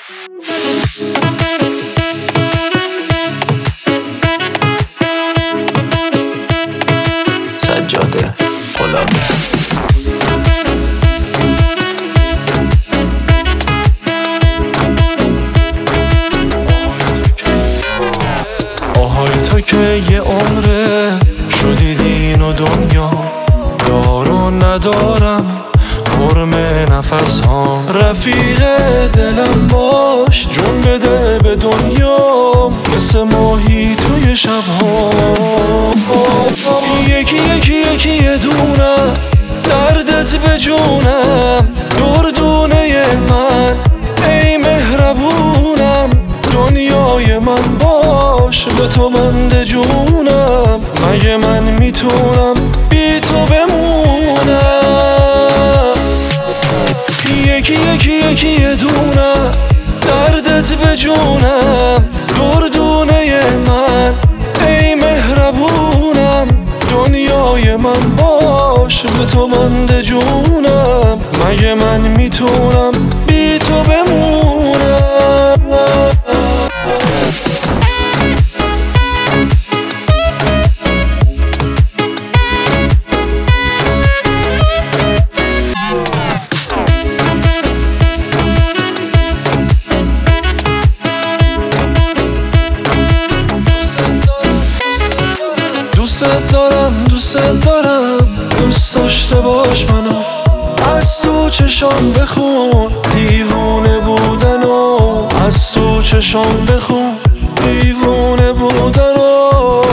سجاده غلامی. آهای تو که یه عمره شدی دین و دنیا، دارو ندارم حرم نفس ها. رفیق دلم باش، جون بده به دنیا، مثل ماهی توی شبها. یکی یکی یکی یه دونه دردت به جونم، دردونه من ای مهربونم. دنیای من باش، به تو بنده جونم، مگه من میتونم بی تو بمونم. یکی یکی یکی یه دونه دردت به جونم، دردونه من ای مهربونم. دنیای من باش، به تو بنده جونم، مگه من میتونم بی تو بمونم. دوست دارم دوست داشته باش منو، از تو چشام بخون دیوونه بودنو، از تو چشام بخون دیوونه بودنو.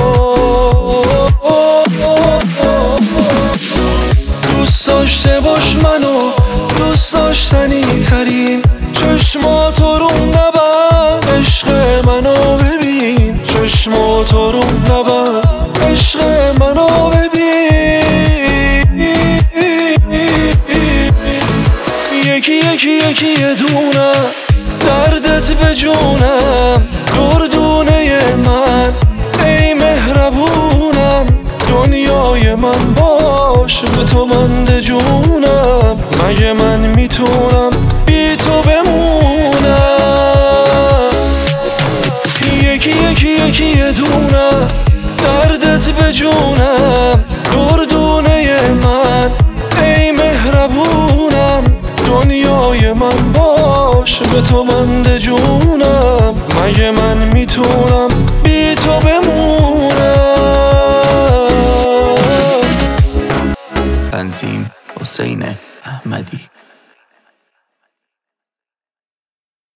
دوست داشته باش منو، دوست داشتنی ترین چشماتو رو نبند، عشق منو ببین، چشماتو رو نبند، عشق منو ببین. یکی یکی یکی یه دونه دردت به جونم، دردونه من ای مهربونم. دنیای من باش، به تو بنده جونم، مگه من میتونم بی تو بمونم. یکی یکی یکی یه دونه دردت به جونم، دردونه من ای مهربونم. دنیای من باش، به تو بنده جونم، مگه من میتونم بی تو بمونم. تنظیم حسین